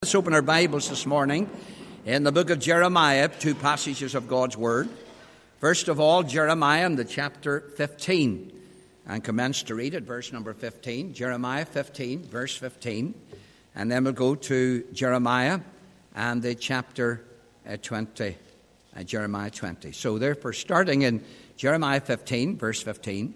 Let's open our Bibles this morning in the book of Jeremiah, two passages of God's Word. First of all, Jeremiah in the chapter 15, and commence to read at verse number 15. Jeremiah 15, verse 15. And then we'll go to Jeremiah and the chapter 20, Jeremiah 20. So therefore, starting in Jeremiah 15, verse 15.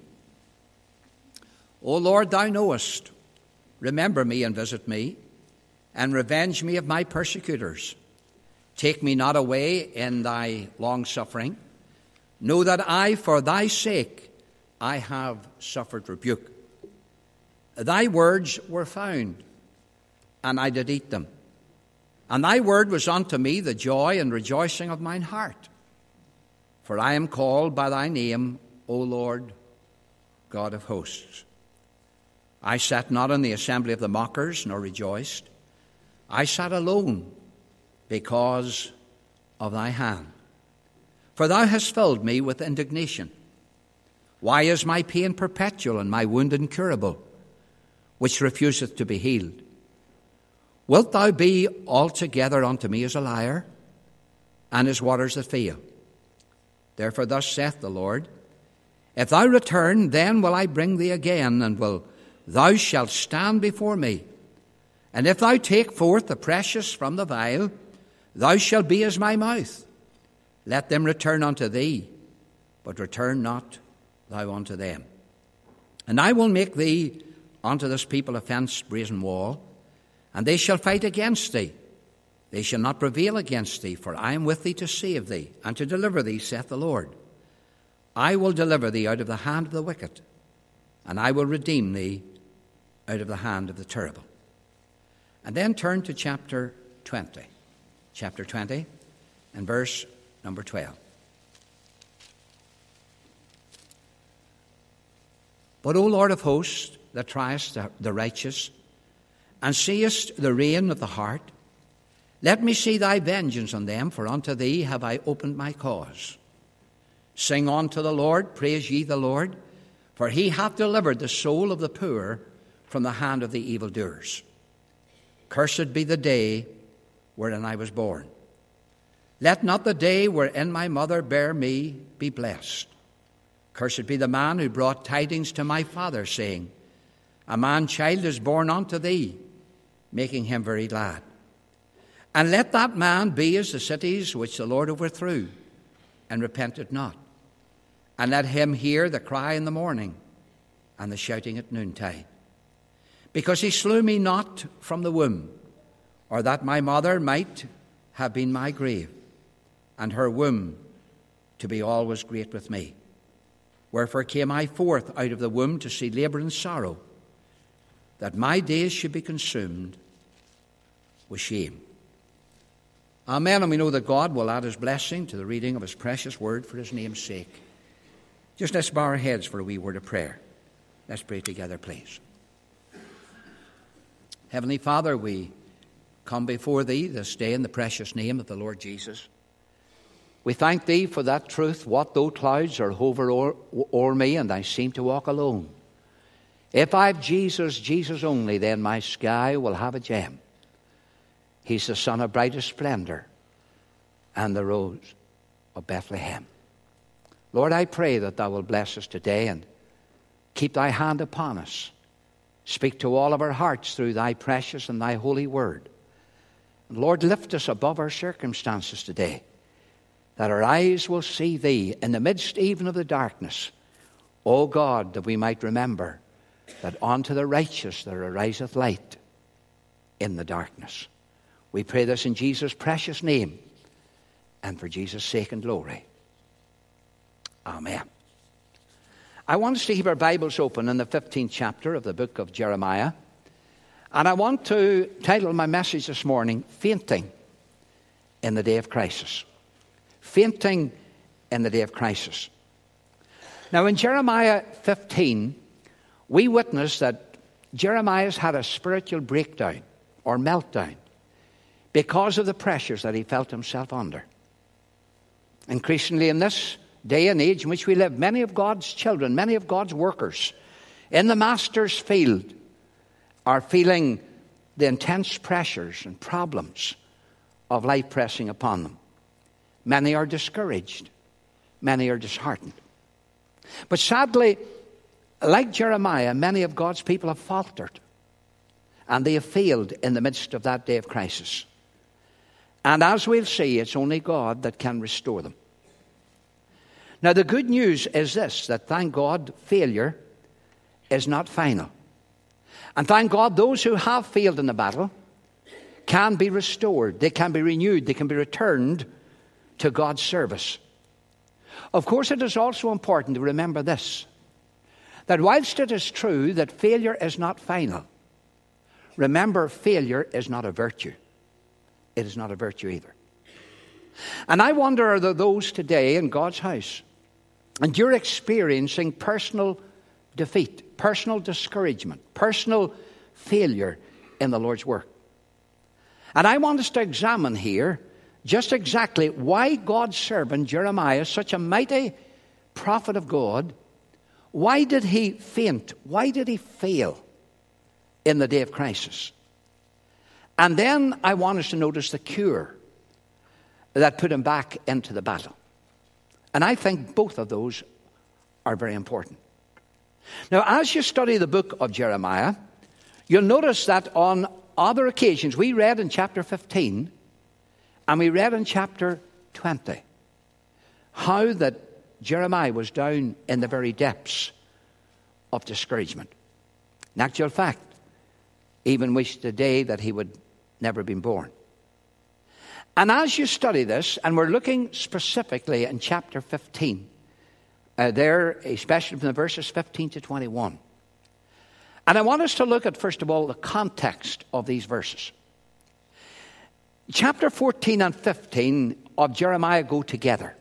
O Lord, thou knowest, remember me and visit me, and revenge me of my persecutors. Take me not away in thy long-suffering. Know that I, for thy sake, I have suffered rebuke. Thy words were found, and I did eat them. And thy word was unto me the joy and rejoicing of mine heart. For I am called by thy name, O Lord, God of hosts. I sat not in the assembly of the mockers, nor rejoiced. I sat alone because of thy hand. For thou hast filled me with indignation. Why is my pain perpetual and my wound incurable, which refuseth to be healed? Wilt thou be altogether unto me as a liar, and as waters that fail? Therefore thus saith the Lord, if thou return, then will I bring thee again, and thou shalt stand before me. And if thou take forth the precious from the vial, thou shalt be as my mouth. Let them return unto thee, but return not thou unto them. And I will make thee unto this people a fenced brazen wall, and they shall fight against thee. They shall not prevail against thee, for I am with thee to save thee, and to deliver thee, saith the Lord. I will deliver thee out of the hand of the wicked, and I will redeem thee out of the hand of the terrible. And then turn to chapter 20. Chapter 20 and verse number 12. But, O Lord of hosts, that triest the righteous, and seest the rein of the heart, let me see thy vengeance on them, for unto thee have I opened my cause. Sing unto the Lord, praise ye the Lord, for he hath delivered the soul of the poor from the hand of the evildoers. Cursed be the day wherein I was born. Let not the day wherein my mother bare me be blessed. Cursed be the man who brought tidings to my father, saying, a man-child is born unto thee, making him very glad. And let that man be as the cities which the Lord overthrew, and repented not. And let him hear the cry in the morning, and the shouting at noontide. Because he slew me not from the womb, or that my mother might have been my grave, and her womb to be always great with me. Wherefore came I forth out of the womb to see labour and sorrow, that my days should be consumed with shame. Amen. And we know that God will add his blessing to the reading of his precious word for his name's sake. Just let's bow our heads for a wee word of prayer. Let's pray together, please. Heavenly Father, we come before thee this day in the precious name of the Lord Jesus. We thank thee for that truth, what though clouds are hover o'er me and I seem to walk alone. If I've Jesus, Jesus only, then my sky will have a gem. He's the sun of brightest splendor and the rose of Bethlehem. Lord, I pray that thou wilt bless us today and keep thy hand upon us. Speak to all of our hearts through thy precious and thy holy word. And Lord, lift us above our circumstances today, that our eyes will see thee in the midst even of the darkness. O God, that we might remember that unto the righteous there ariseth light in the darkness. We pray this in Jesus' precious name and for Jesus' sake and glory. Amen. I want us to keep our Bibles open in the 15th chapter of the book of Jeremiah. And I want to title my message this morning, Fainting in the Day of Crisis. Fainting in the Day of Crisis. Now in Jeremiah 15, we witness that Jeremiah's had a spiritual breakdown or meltdown because of the pressures that he felt himself under. Increasingly in this day and age in which we live, many of God's children, many of God's workers in the master's field are feeling the intense pressures and problems of life pressing upon them. Many are discouraged. Many are disheartened. But sadly, like Jeremiah, many of God's people have faltered. And they have failed in the midst of that day of crisis. And as we'll see, it's only God that can restore them. Now, the good news is this, that thank God, failure is not final. And thank God, those who have failed in the battle can be restored. They can be renewed. They can be returned to God's service. Of course, it is also important to remember this, that whilst it is true that failure is not final, remember, failure is not a virtue. It is not a virtue either. And I wonder, are there those today in God's house, and you're experiencing personal defeat, personal discouragement, personal failure in the Lord's work. And I want us to examine here just exactly why God's servant Jeremiah, such a mighty prophet of God, why did he faint? Why did he fail in the day of crisis? And then I want us to notice the cure that put him back into the battle. And I think both of those are very important. Now, as you study the book of Jeremiah, you'll notice that on other occasions, we read in chapter 15 and we read in chapter 20 how that Jeremiah was down in the very depths of discouragement. In actual fact, even wished the day that he would never been born. And as you study this, and we're looking specifically in chapter 15, there, especially from the verses 15 to 21. And I want us to look at, first of all, the context of these verses. Chapter 14 and 15 of Jeremiah go together.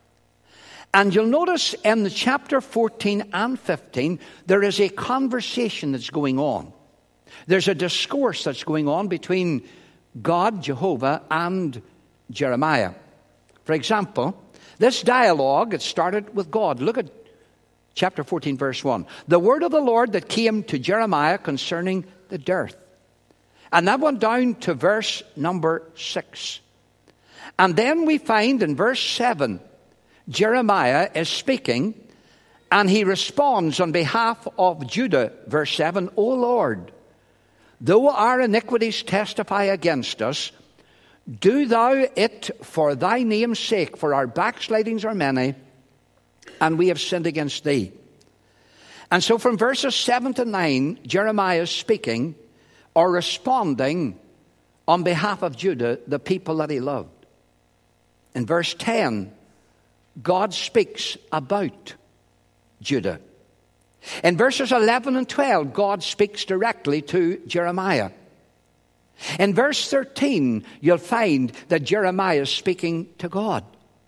And you'll notice in the chapter 14 and 15, there is a conversation that's going on. There's a discourse that's going on between God, Jehovah, and Jeremiah. For example, this dialogue, it started with God. Look at chapter 14, verse 1. The word of the Lord that came to Jeremiah concerning the dearth. And that went down to verse number 6. And then we find in verse 7, Jeremiah is speaking, and he responds on behalf of Judah. Verse 7, O Lord, though our iniquities testify against us, do thou it for thy name's sake, for our backslidings are many, and we have sinned against thee. And so from verses 7 to 9, Jeremiah is speaking or responding on behalf of Judah, the people that he loved. In verse 10, God speaks about Judah. In verses 11 and 12, God speaks directly to Jeremiah. In verse 13, you'll find that Jeremiah is speaking to God.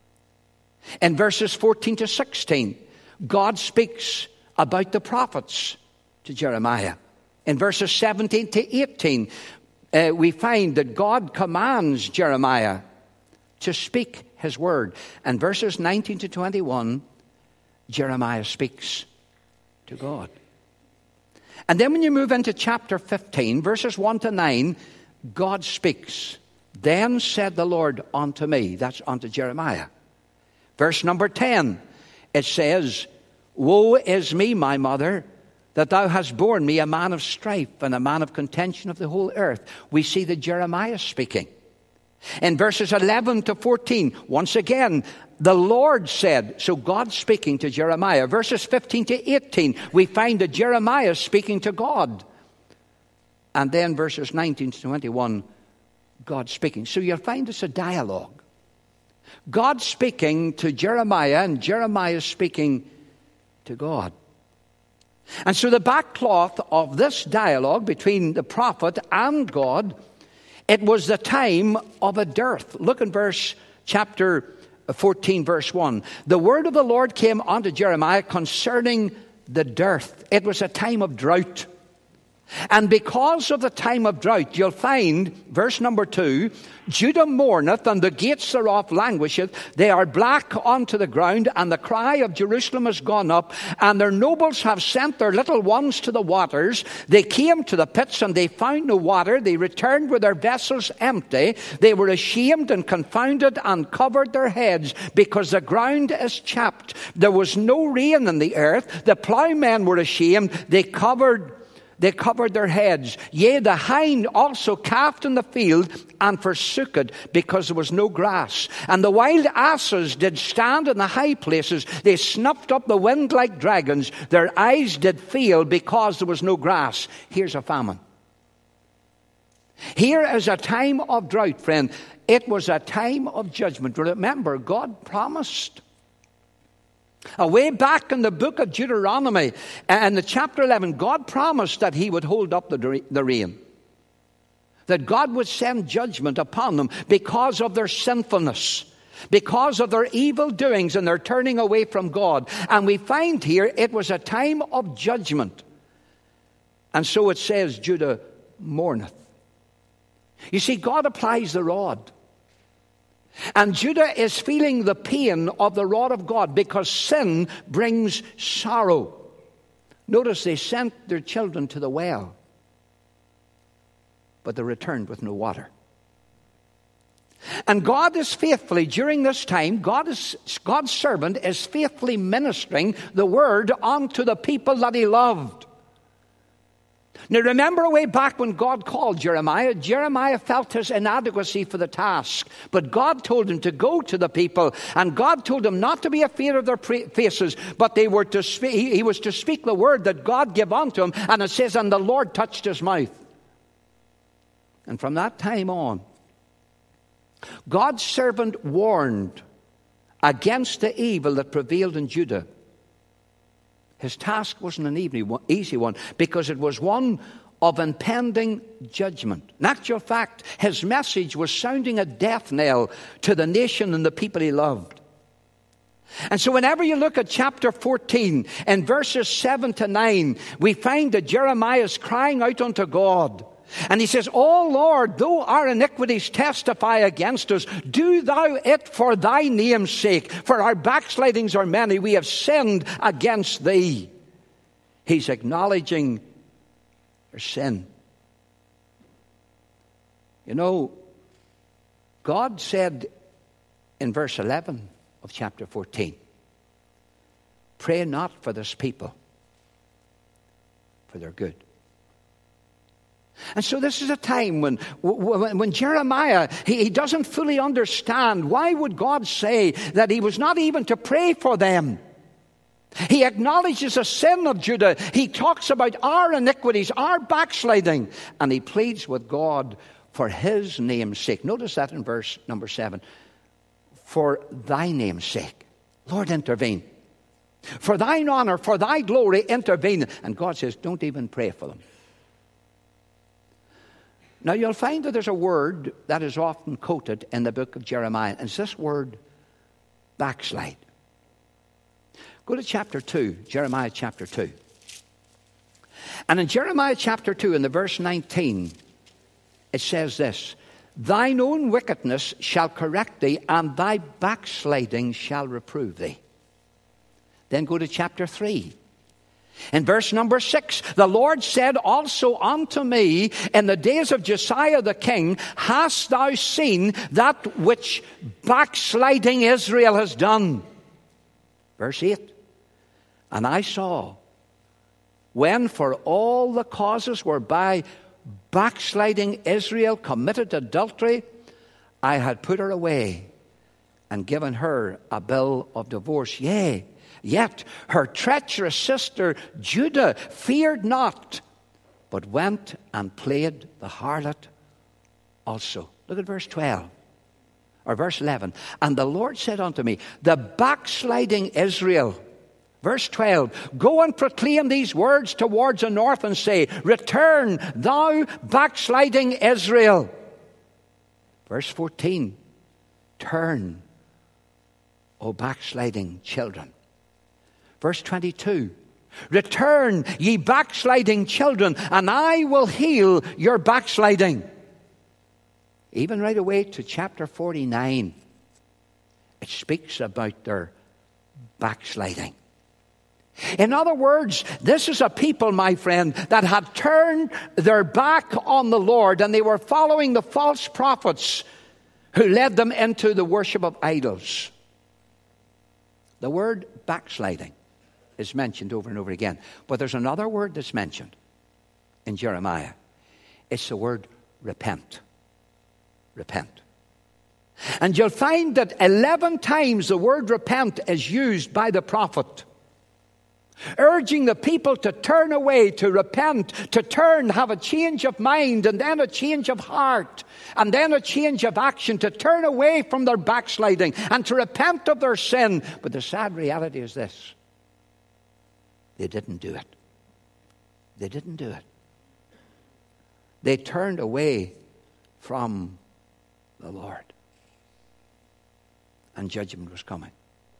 In verses 14 to 16, God speaks about the prophets to Jeremiah. In verses 17 to 18, we find that God commands Jeremiah to speak his word. And verses 19 to 21, Jeremiah speaks to God. And then when you move into chapter 15, verses 1 to 9, God speaks. Then said the Lord unto me, that's unto Jeremiah. Verse number 10, it says, Woe is me, my mother, that thou hast borne me a man of strife and a man of contention of the whole earth. We see that Jeremiah speaking. In verses 11 to 14, once again, the Lord said, so God speaking to Jeremiah. Verses 15 to 18, we find that Jeremiah speaking to God. And then verses 19 to 21, God speaking. So you'll find it's a dialogue. God speaking to Jeremiah and Jeremiah speaking to God. And so the backcloth of this dialogue between the prophet and God, it was the time of a dearth. Look in chapter 14, verse 1. The word of the Lord came unto Jeremiah concerning the dearth. It was a time of drought. And because of the time of drought, you'll find, verse number 2, Judah mourneth, and the gates thereof languisheth. They are black unto the ground, and the cry of Jerusalem is gone up. And their nobles have sent their little ones to the waters. They came to the pits, and they found no water. They returned with their vessels empty. They were ashamed and confounded, and covered their heads, because the ground is chapped. There was no rain in the earth. The plowmen were ashamed. They covered their heads. Yea, the hind also calved in the field, and forsook it, because there was no grass. And the wild asses did stand in the high places. They snuffed up the wind like dragons. Their eyes did fail, because there was no grass. Here's a famine. Here is a time of drought, friend. It was a time of judgment. Remember, God promised. Way back in the book of Deuteronomy, and the chapter 11, God promised that he would hold up the rain. That God would send judgment upon them because of their sinfulness, because of their evil doings and their turning away from God. And we find here it was a time of judgment. And so it says, Judah mourneth. You see, God applies the rod. And Judah is feeling the pain of the rod of God, because sin brings sorrow. Notice they sent their children to the well, but they returned with no water. And God is faithfully, during this time, God's servant is faithfully ministering the word unto the people that he loved. Now remember, way back when God called Jeremiah, Jeremiah felt his inadequacy for the task. But God told him to go to the people, and God told him not to be afraid of their faces, but he was to speak the word that God gave unto him. And it says, and the Lord touched his mouth. And from that time on, God's servant warned against the evil that prevailed in Judah. His task wasn't an easy one, because it was one of impending judgment. In actual fact, his message was sounding a death knell to the nation and the people he loved. And so whenever you look at chapter 14, in verses 7 to 9, we find that Jeremiah is crying out unto God. And he says, O Lord, though our iniquities testify against us, do thou it for thy name's sake. For our backslidings are many. We have sinned against thee. He's acknowledging their sin. You know, God said in verse 11 of chapter 14, pray not for this people, for their good. And so this is a time when Jeremiah, he doesn't fully understand. Why would God say that he was not even to pray for them? He acknowledges the sin of Judah. He talks about our iniquities, our backsliding. And he pleads with God for his name's sake. Notice that in verse number 7. For thy name's sake. Lord, intervene. For thine honor, for thy glory, intervene. And God says, don't even pray for them. Now you'll find that there's a word that is often quoted in the book of Jeremiah. And it's this word, backslide. Go to chapter 2, Jeremiah chapter 2. And in Jeremiah chapter 2, in the verse 19, it says this, thine own wickedness shall correct thee, and thy backsliding shall reprove thee. Then go to chapter 3. In verse number 6, the Lord said also unto me, in the days of Josiah the king, hast thou seen that which backsliding Israel has done? Verse 8, and I saw, when for all the causes whereby backsliding Israel committed adultery, I had put her away and given her a bill of divorce. Yea, yet her treacherous sister Judah feared not, but went and played the harlot also. Look at verse 12, or verse 11. And the Lord said unto me, the backsliding Israel, verse 12, go and proclaim these words towards the north and say, return, thou backsliding Israel. Verse 14, turn, O backsliding children. Verse 22, Return, ye backsliding children, and I will heal your backsliding. Even right away to chapter 49, it speaks about their backsliding. In other words, this is a people, my friend, that had turned their back on the Lord, and they were following the false prophets who led them into the worship of idols. The word backsliding is mentioned over and over again. But there's another word that's mentioned in Jeremiah. It's the word repent. Repent. And you'll find that 11 times the word repent is used by the prophet, urging the people to turn away, to repent, to turn, have a change of mind, and then a change of heart, and then a change of action, to turn away from their backsliding and to repent of their sin. But the sad reality is this: they didn't do it. They didn't do it. They turned away from the Lord. And judgment was coming.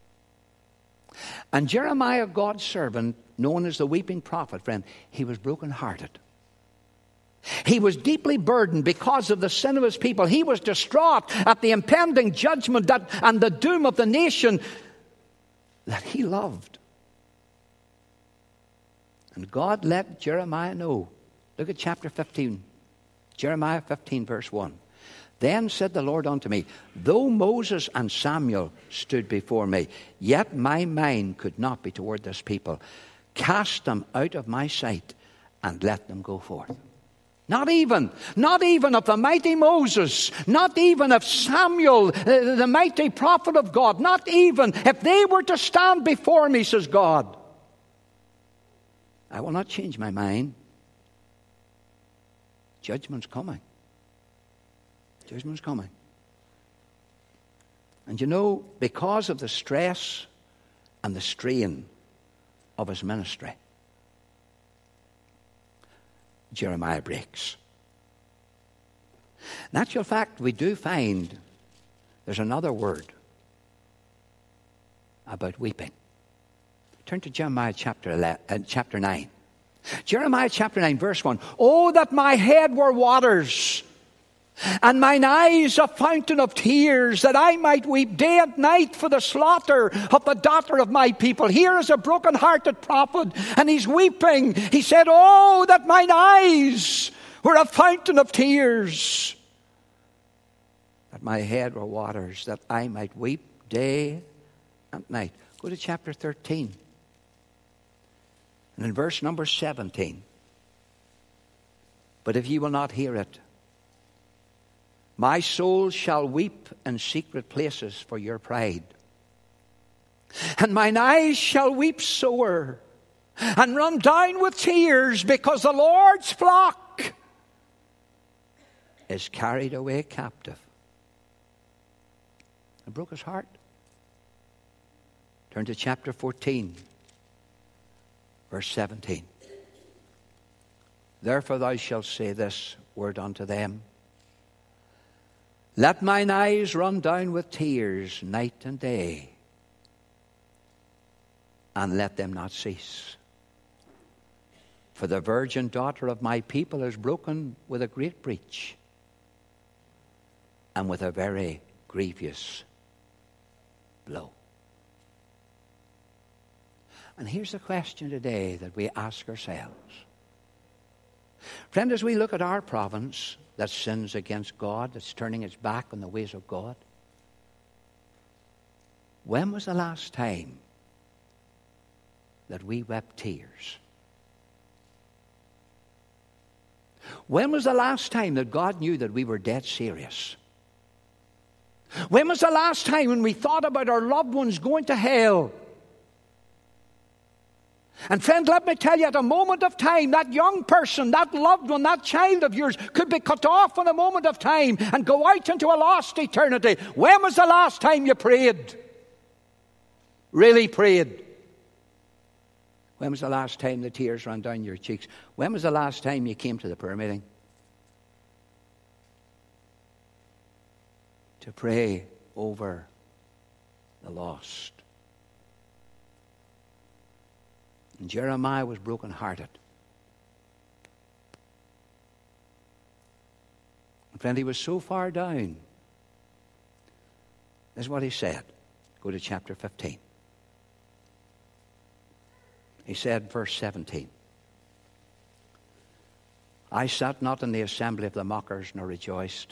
And Jeremiah, God's servant, known as the weeping prophet, friend, he was brokenhearted. He was deeply burdened because of the sin of his people. He was distraught at the impending judgment and the doom of the nation that he loved. And God let Jeremiah know. Look at chapter 15. Jeremiah 15, verse 1. Then said the Lord unto me, though Moses and Samuel stood before me, yet my mind could not be toward this people. Cast them out of my sight and let them go forth. Not even of the mighty Moses, not even of Samuel, the mighty prophet of God, not even if they were to stand before me, says God. I will not change my mind. Judgment's coming. Judgment's coming. And you know, because of the stress and the strain of his ministry, Jeremiah breaks. In actual fact, we do find there's another word about weeping. Turn to Jeremiah chapter 9. Jeremiah chapter 9, verse 1. Oh, that my head were waters, and mine eyes a fountain of tears, that I might weep day and night for the slaughter of the daughter of my people. Here is a broken-hearted prophet, and he's weeping. He said, oh, that mine eyes were a fountain of tears, that my head were waters, that I might weep day and night. Go to chapter 13. And in verse number 17. But if ye will not hear it, my soul shall weep in secret places for your pride. And mine eyes shall weep sore, and run down with tears, because the Lord's flock is carried away captive. It broke his heart. Turn to chapter 14, verse 17. Therefore thou shalt say this word unto them, let mine eyes run down with tears night and day, and let them not cease. For the virgin daughter of my people is broken with a great breach, and with a very grievous blow. And here's the question today that we ask ourselves. Friend, as we look at our province that sins against God, that's turning its back on the ways of God, when was the last time that we wept tears? When was the last time that God knew that we were dead serious? When was the last time when we thought about our loved ones going to hell? And friend, let me tell you, at a moment of time, that young person, that loved one, that child of yours could be cut off in a moment of time and go out into a lost eternity. When was the last time you prayed? Really prayed? When was the last time the tears ran down your cheeks? When was the last time you came to the prayer meeting to pray over the lost? And Jeremiah was brokenhearted. And friend, he was so far down. This is what he said. Go to chapter 15. He said, verse 17, I sat not in the assembly of the mockers, nor rejoiced.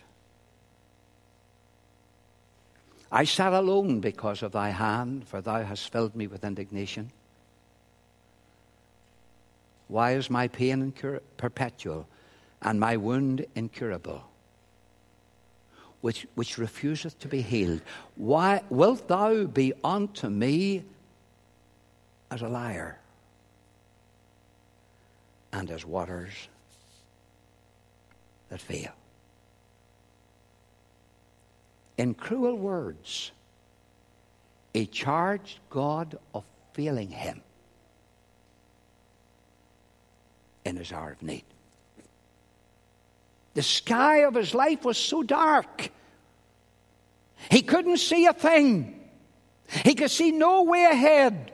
I sat alone because of thy hand, for thou hast filled me with indignation. Why is my pain perpetual, and my wound incurable, which refuseth to be healed? Why wilt thou be unto me as a liar, and as waters that fail? In cruel words, he charged God of failing him in his hour of need. The sky of his life was so dark. He couldn't see a thing. He could see no way ahead.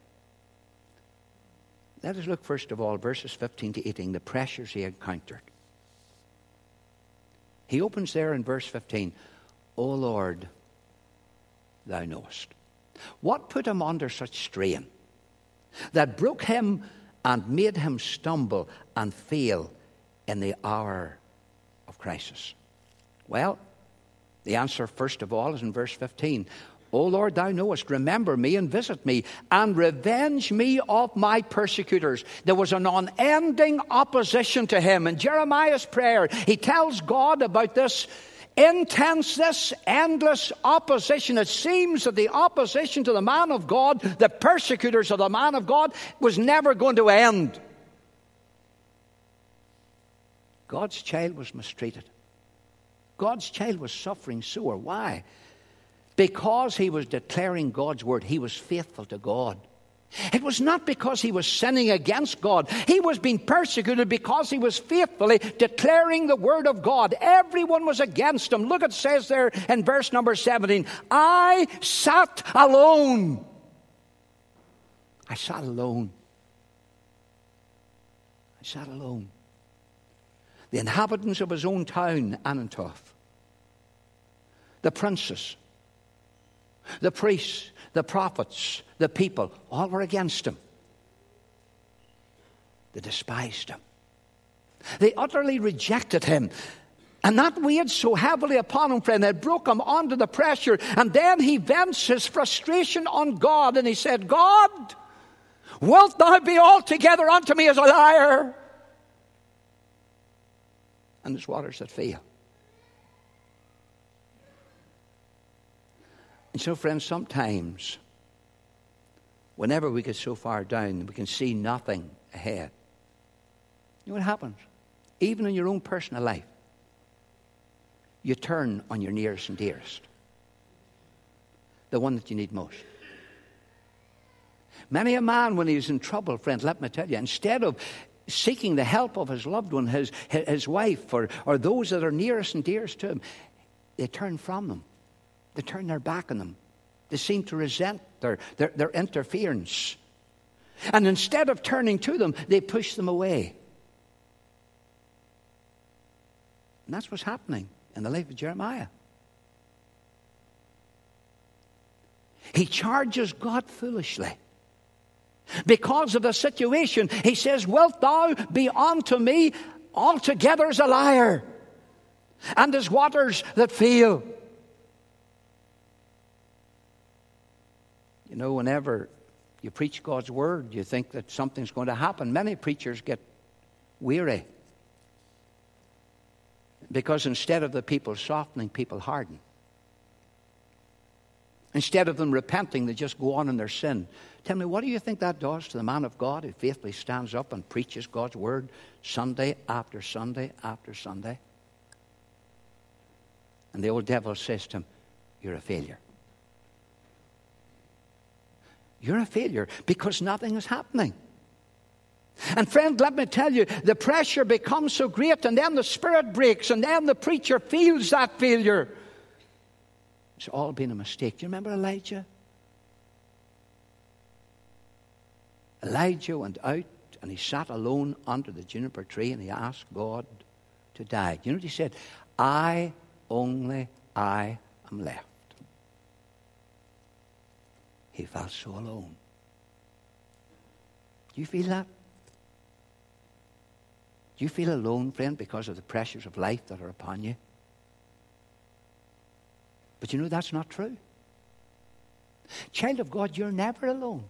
Let us look first of all, verses 15 to 18, the pressures he encountered. He opens there in verse 15, O Lord, thou knowest. What put him under such strain that broke him and made him stumble and fail in the hour of crisis? Well, the answer first of all is in verse 15. O Lord, thou knowest, remember me and visit me and revenge me of my persecutors. There was an unending opposition to him. In Jeremiah's prayer, he tells God about this intense, this endless opposition. It seems that the opposition to the man of God, the persecutors of the man of God, was never going to end. God's child was mistreated. God's child was suffering sore. Why? Because he was declaring God's word. He was faithful to God. It was not because he was sinning against God. He was being persecuted because he was faithfully declaring the word of God. Everyone was against him. Look, it says there in verse number 17, I sat alone. I sat alone. I sat alone. The inhabitants of his own town, Anathoth, the princes, the priests, the prophets, the people, all were against him. They despised him. They utterly rejected him. And that weighed so heavily upon him, friend, that broke him under the pressure. And then he vents his frustration on God, and he said, God, wilt thou be altogether unto me as a liar, and as waters that fail? And so, friends, sometimes, whenever we get so far down, we can see nothing ahead. You know what happens? Even in your own personal life, you turn on your nearest and dearest, the one that you need most. Many a man, when he's in trouble, friend, let me tell you, instead of seeking the help of his loved one, his wife, or those that are nearest and dearest to him, they turn from them. They turn their back on them. They seem to resent their interference. And instead of turning to them, they push them away. And that's what's happening in the life of Jeremiah. He charges God foolishly. Because of the situation, he says, wilt thou be unto me altogether as a liar, and as waters that fail? You know, whenever you preach God's word, you think that something's going to happen. Many preachers get weary because instead of the people softening, people harden. Instead of them repenting, they just go on in their sin. Tell me, what do you think that does to the man of God who faithfully stands up and preaches God's word Sunday after Sunday after Sunday? And the old devil says to him, you're a failure. You're a failure because nothing is happening. And friend, let me tell you, the pressure becomes so great, and then the spirit breaks, and then the preacher feels that failure. It's all been a mistake. Do you remember Elijah? Elijah went out and he sat alone under the juniper tree and he asked God to die. You know what he said? I am left. He felt so alone. Do you feel that? Do you feel alone, friend, because of the pressures of life that are upon you? But you know that's not true. Child of God, you're never alone.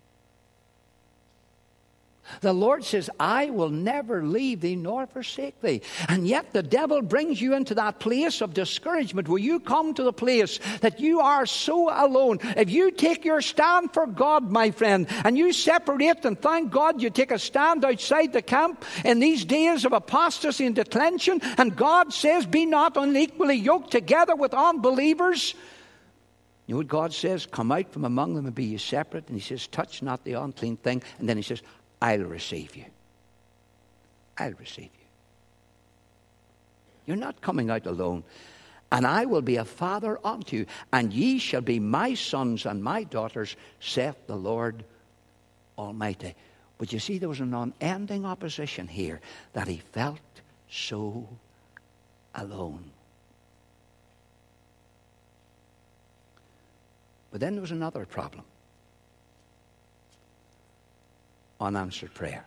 The Lord says, I will never leave thee nor forsake thee. And yet the devil brings you into that place of discouragement where you come to the place that you are so alone. If you take your stand for God, my friend, and you separate, and thank God you take a stand outside the camp in these days of apostasy and declension, and God says, be not unequally yoked together with unbelievers. You know what God says? Come out from among them and be ye separate. And he says, touch not the unclean thing. And then he says, I'll receive you. I'll receive you. You're not coming out alone. And I will be a father unto you, and ye shall be my sons and my daughters, saith the Lord Almighty. But you see, there was an unending opposition here, that he felt so alone. But then there was another problem. Unanswered prayer.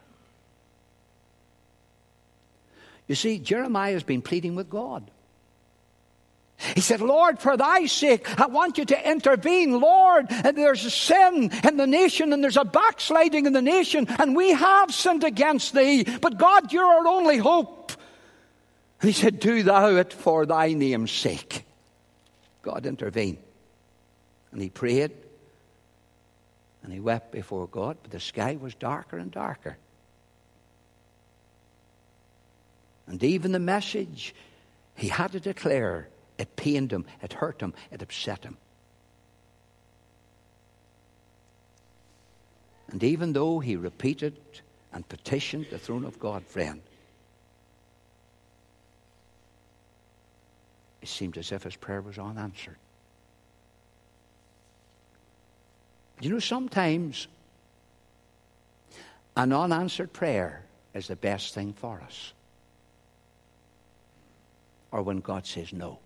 You see, Jeremiah has been pleading with God. He said, Lord, for thy sake, I want you to intervene. Lord, there's a sin in the nation and there's a backsliding in the nation and we have sinned against thee. But God, you're our only hope. And he said, do thou it for thy name's sake. God intervened. And he prayed. And he wept before God, but the sky was darker and darker. And even the message he had to declare, it pained him, it hurt him, it upset him. And even though he repeated and petitioned the throne of God, friend, it seemed as if his prayer was unanswered. You know, sometimes an unanswered prayer is the best thing for us. Or when God says no.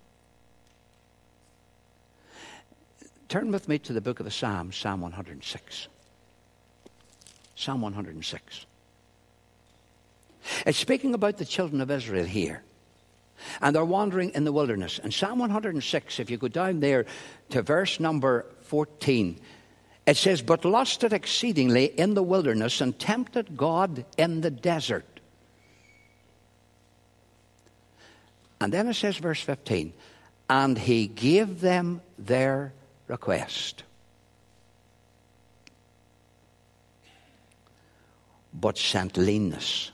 Turn with me to the book of the Psalms, Psalm 106. Psalm 106. It's speaking about the children of Israel here. And they're wandering in the wilderness. And Psalm 106, if you go down there to verse number 14, it says, but lusted exceedingly in the wilderness and tempted God in the desert. And then it says, verse 15, and he gave them their request, but sent leanness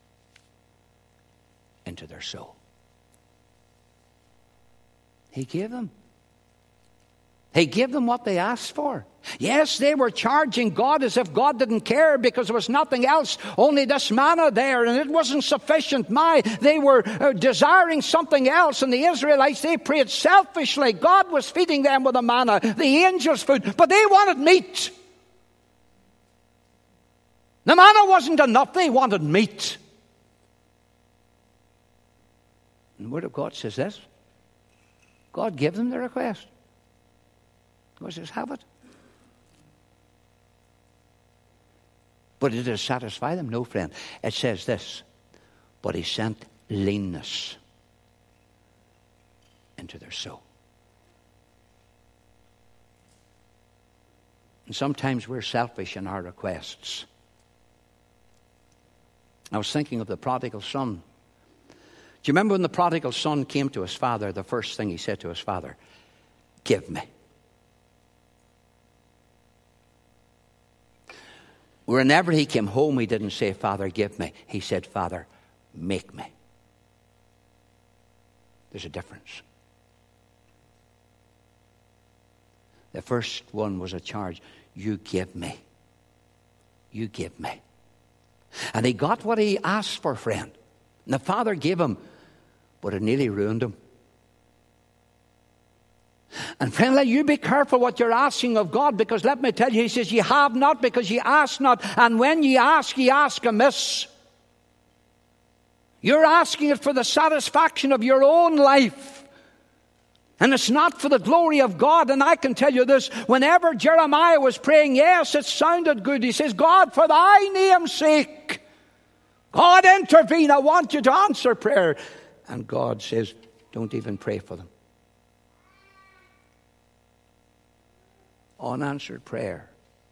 into their soul. He gave them. He gave them what they asked for. Yes, they were charging God as if God didn't care because there was nothing else, only this manna there, and it wasn't sufficient. They were desiring something else, and the Israelites, they prayed selfishly. God was feeding them with the manna, the angels' food, but they wanted meat. The manna wasn't enough, they wanted meat. And the Word of God says this. God gave them the request. God says, have it. But did it satisfy them? No, friend. It says this, but he sent leanness into their soul. And sometimes we're selfish in our requests. I was thinking of the prodigal son. Do you remember when the prodigal son came to his father, the first thing he said to his father, give me. Whenever he came home, he didn't say, Father, give me. He said, Father, make me. There's a difference. The first one was a charge. You give me. You give me. And he got what he asked for, friend. And the father gave him, but it nearly ruined him. And friendly, you be careful what you're asking of God, because let me tell you, he says, ye have not because ye ask not. And when ye ask amiss. You're asking it for the satisfaction of your own life. And it's not for the glory of God. And I can tell you this, whenever Jeremiah was praying, yes, it sounded good. He says, God, for thy name's sake, God, intervene. I want you to answer prayer. And God says, don't even pray for them. Unanswered prayer.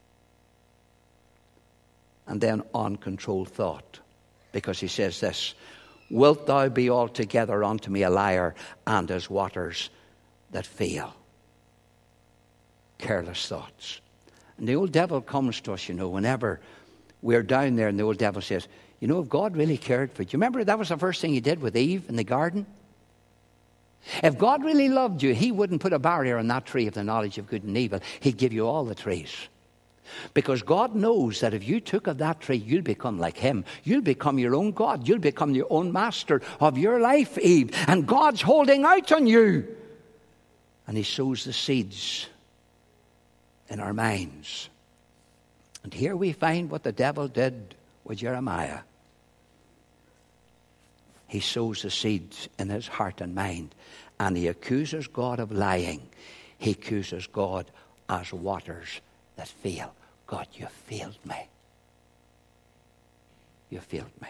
And then uncontrolled thought. Because he says this, wilt thou be altogether unto me a liar, and as waters that fail? Careless thoughts. And the old devil comes to us, whenever we're down there, and the old devil says, if God really cared for you. Remember, that was the first thing he did with Eve in the garden? If God really loved you, he wouldn't put a barrier on that tree of the knowledge of good and evil. He'd give you all the trees. Because God knows that if you took of that tree, you'll become like him. You'll become your own God. You'll become your own master of your life, Eve. And God's holding out on you. And he sows the seeds in our minds. And here we find what the devil did with Jeremiah. He sows the seeds in his heart and mind. And he accuses God of lying. He accuses God as waters that fail. God, you failed me. You failed me.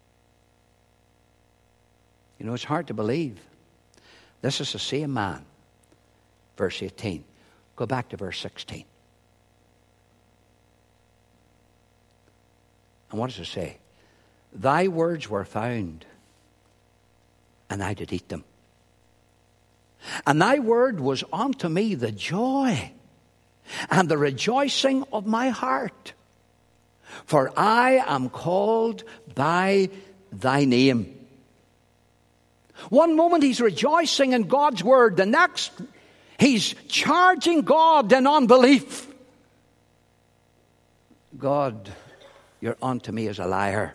It's hard to believe. This is the same man. Verse 18. Go back to verse 16. And what does it say? Thy words were found, and I did eat them. And thy word was unto me the joy and the rejoicing of my heart. For I am called by thy name. One moment he's rejoicing in God's word. The next, he's charging God in unbelief. God, you're unto me as a liar,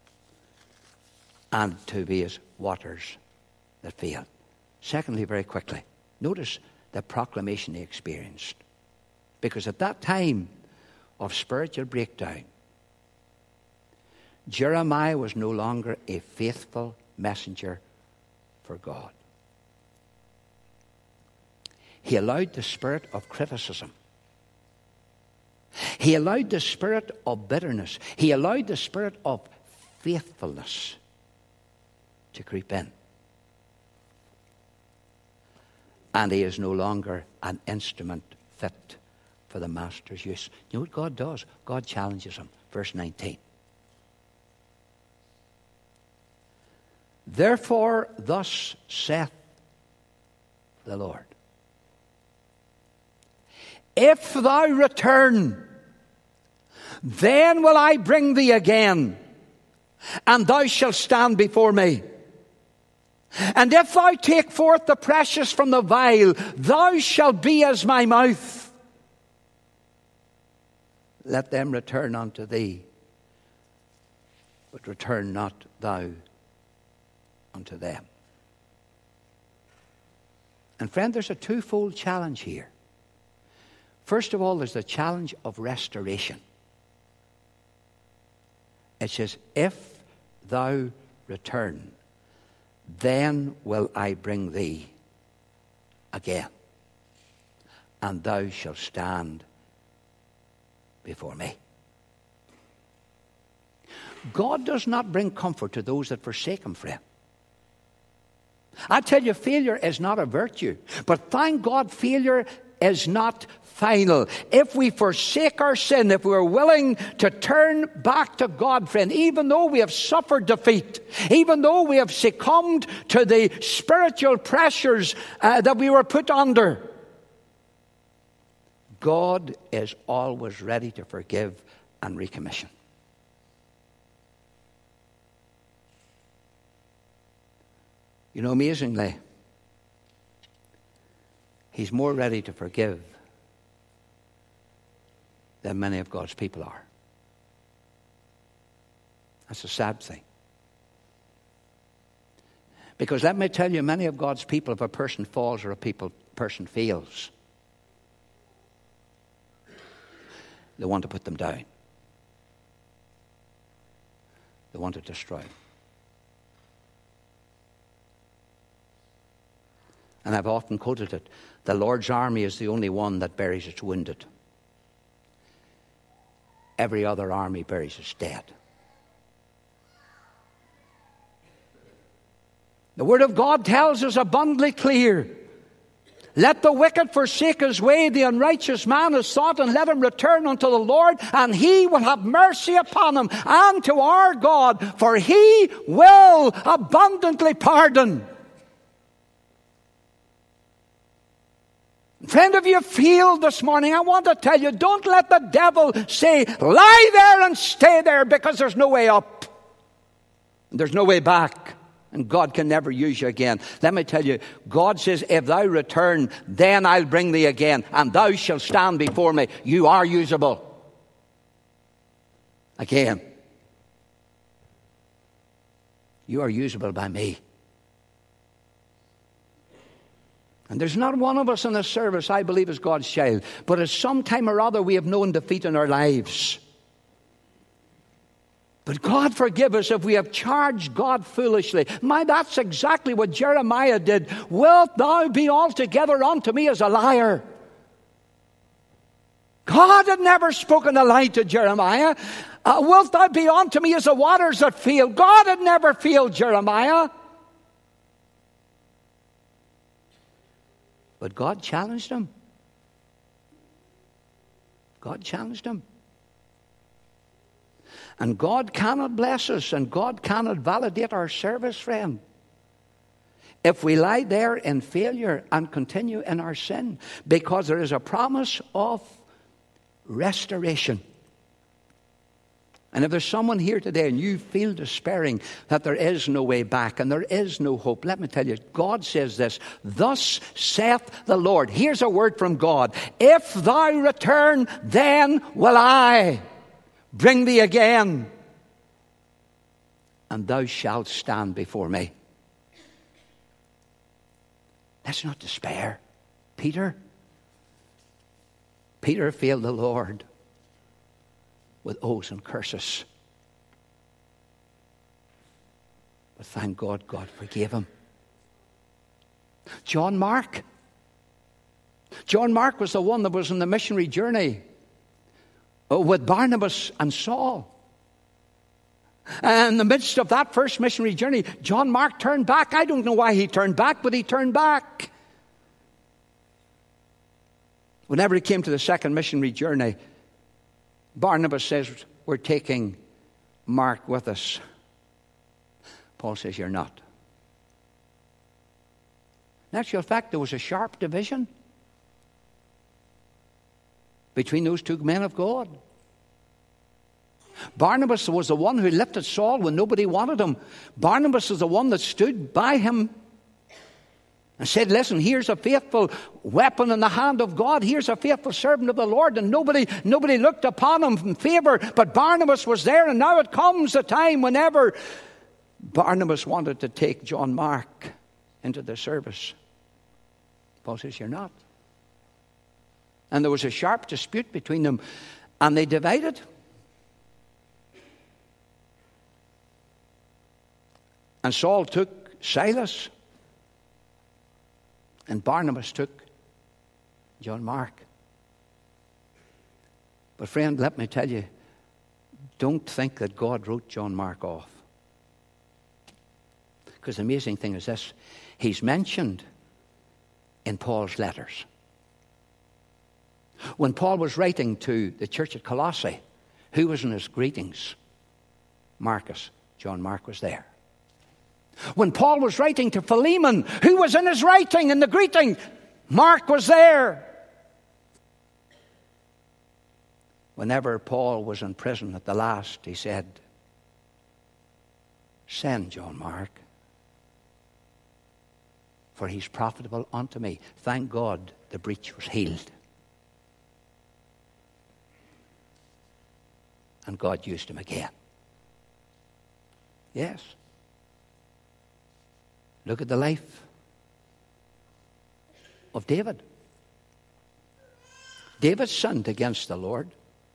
and to be as waters that fail. Secondly, very quickly, notice the proclamation he experienced. Because at that time of spiritual breakdown, Jeremiah was no longer a faithful messenger for God. He allowed the spirit of criticism. He allowed the spirit of bitterness. He allowed the spirit of faithfulness to creep in. And he is no longer an instrument fit for the master's use. You know what God does? God challenges him. Verse 19. Therefore, thus saith the Lord, if thou return, then will I bring thee again, and thou shalt stand before me. And if thou take forth the precious from the vial, thou shalt be as my mouth. Let them return unto thee, but return not thou unto them. And friend, there's a twofold challenge here. First of all, there's the challenge of restoration. It says, if thou return, then will I bring thee again, and thou shalt stand before me. God does not bring comfort to those that forsake him, friend. I tell you, failure is not a virtue. But thank God, failure is not final. If we forsake our sin, if we're willing to turn back to God, friend, even though we have suffered defeat, even though we have succumbed to the spiritual pressures that we were put under, God is always ready to forgive and recommission. You know, amazingly, he's more ready to forgive than many of God's people are. That's a sad thing. Because let me tell you, many of God's people, if a person falls or a person fails, they want to put them down. They want to destroy them. And I've often quoted it. The Lord's army is the only one that buries its wounded. Every other army buries its dead. The Word of God tells us abundantly clear. Let the wicked forsake his way, the unrighteous man his thought, and let him return unto the Lord, and he will have mercy upon him, and to our God, for he will abundantly pardon. Friend, if you feel this morning, I want to tell you, don't let the devil say, lie there and stay there, because there's no way up. There's no way back. And God can never use you again. Let me tell you, God says, if thou return, then I'll bring thee again, and thou shalt stand before me. You are usable. Again. You are usable by me. And there's not one of us in this service, I believe, is God's child. But at some time or other, we have known defeat in our lives. But God forgive us if we have charged God foolishly. That's exactly what Jeremiah did. Wilt thou be altogether unto me as a liar? God had never spoken a lie to Jeremiah. Wilt thou be unto me as the waters that fail? God had never failed Jeremiah. But God challenged him. God challenged him. And God cannot bless us, and God cannot validate our service, friend, if we lie there in failure and continue in our sin, because there is a promise of restoration. And if there's someone here today and you feel despairing that there is no way back and there is no hope, let me tell you, God says this, thus saith the Lord. Here's a word from God. If thou return, then will I bring thee again, and thou shalt stand before me. Let's not despair. Peter failed the Lord with oaths and curses. But thank God, God forgave him. John Mark was the one that was on the missionary journey with Barnabas and Saul. And in the midst of that first missionary journey, John Mark turned back. I don't know why he turned back, but he turned back. Whenever he came to the second missionary journey, Barnabas says, we're taking Mark with us. Paul says, you're not. In actual fact, there was a sharp division between those two men of God. Barnabas was the one who lifted Saul when nobody wanted him. Barnabas is the one that stood by him and said, listen, here's a faithful weapon in the hand of God. Here's a faithful servant of the Lord. And nobody looked upon him in favor. But Barnabas was there. And now it comes a time whenever Barnabas wanted to take John Mark into the service. Paul says, you're not. And there was a sharp dispute between them. And they divided. And Saul took Silas. And Barnabas took John Mark. But friend, let me tell you, don't think that God wrote John Mark off. Because the amazing thing is this, he's mentioned in Paul's letters. When Paul was writing to the church at Colossae, who was in his greetings? Marcus. John Mark was there. When Paul was writing to Philemon, who was in his writing in the greeting? Mark was there. Whenever Paul was in prison at the last, he said, send John Mark, for he's profitable unto me. Thank God the breach was healed. And God used him again. Yes. Look at the life of David. David sinned against the Lord,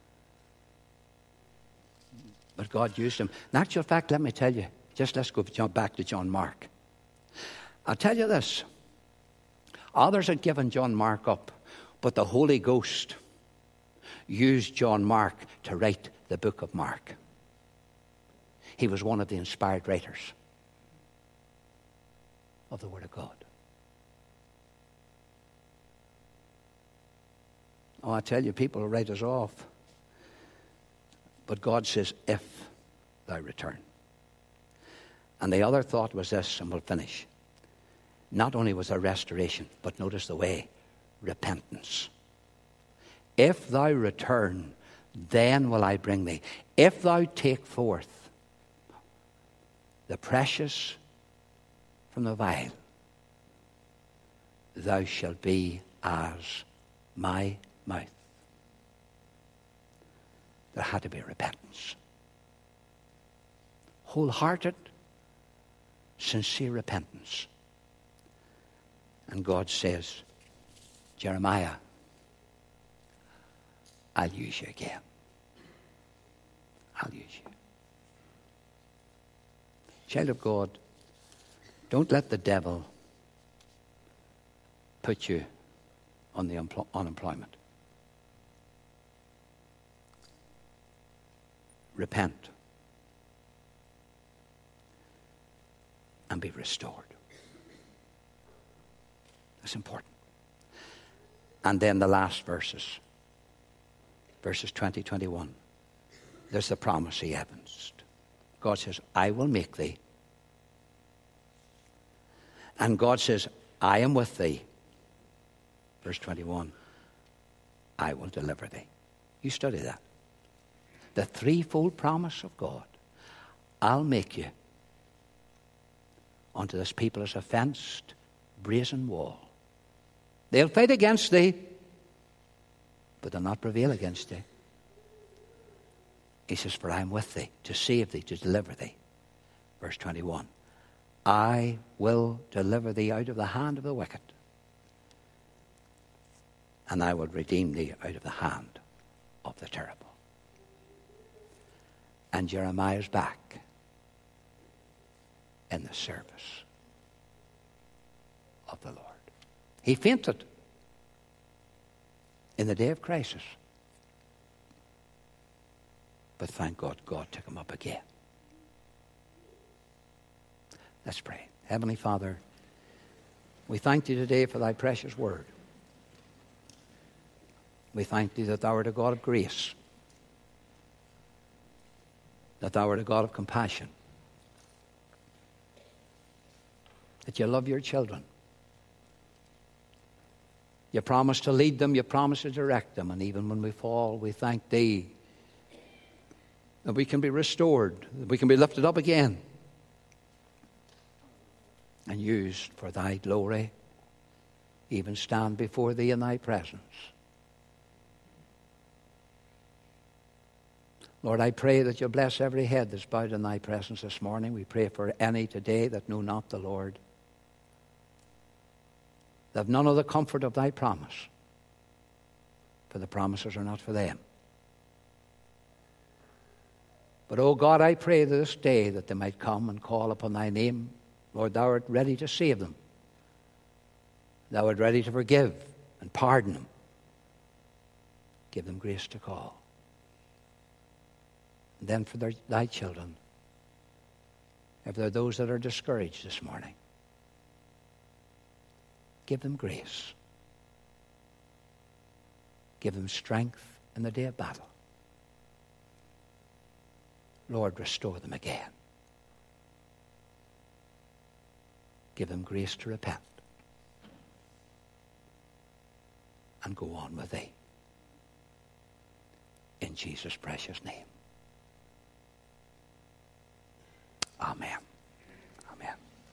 but God used him. In actual fact, let me tell you, let's go back to John Mark. I'll tell you this. Others had given John Mark up, but the Holy Ghost used John Mark to write the book of Mark. He was one of the inspired writers of the Word of God. Oh, I tell you, people will write us off. But God says, if thou return. And the other thought was this, and we'll finish. Not only was there restoration, but notice the way, repentance. If thou return, then will I bring thee. If thou take forth the precious from the vile, thou shalt be as my mouth. There had to be repentance. Wholehearted, sincere repentance. And God says, Jeremiah, I'll use you again. I'll use you. Child of God, don't let the devil put you on the unemployment. Repent and be restored. That's important. And then the last verses 20, 21. There's the promise he evidenced. God says, I will make thee. And God says, I am with thee. Verse 21. I will deliver thee. You study that. The threefold promise of God. I'll make you unto this people as a fenced, brazen wall. They'll fight against thee, but they'll not prevail against thee. He says, for I am with thee, to save thee, to deliver thee. Verse 21. I will deliver thee out of the hand of the wicked, and I will redeem thee out of the hand of the terrible. And Jeremiah's back in the service of the Lord. He fainted in the day of crisis. But thank God, God took him up again. Let's pray. Heavenly Father, we thank thee today for thy precious word. We thank thee that thou art a God of grace, that thou art a God of compassion, that you love your children. You promise to lead them, you promise to direct them, and even when we fall, we thank thee that we can be restored, that we can be lifted up again and used for thy glory, even stand before thee in thy presence. Lord, I pray that you'll bless every head that's bowed in thy presence this morning. We pray for any today that know not the Lord, that have none of the comfort of thy promise, for the promises are not for them. But, oh God, I pray this day that they might come and call upon thy name. Lord, thou art ready to save them. Thou art ready to forgive and pardon them. Give them grace to call. And then for thy children, if there are those that are discouraged this morning, give them grace. Give them strength in the day of battle. Lord, restore them again. Give them grace to repent and go on with thee. In Jesus' precious name. Amen.